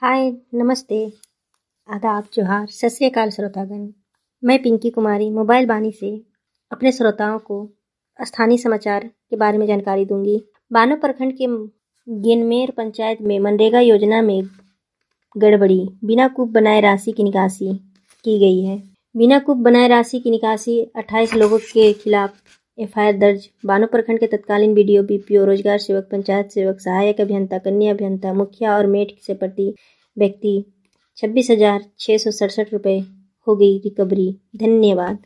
हाय, नमस्ते, आदाब, जोहार, सत श्री अकाल श्रोतागण। मैं पिंकी कुमारी मोबाइल बानी से अपने श्रोताओं को स्थानीय समाचार के बारे में जानकारी दूंगी। बानो प्रखंड के गेनमेर पंचायत में मनरेगा योजना में गड़बड़ी, बिना कूप बनाए राशि की निकासी की गई है। बिना कूप बनाए राशि की निकासी 28 लोगों के खिलाफ एफआईआर दर्ज। बानो प्रखंड के तत्कालीन बीडीओ, बीपीओ, रोजगार सेवक, पंचायत सेवक, सहायक अभियंता, कन्या अभियंता, मुखिया और मेट से प्रति व्यक्ति 26,667 रुपये हो गई रिकवरी। धन्यवाद।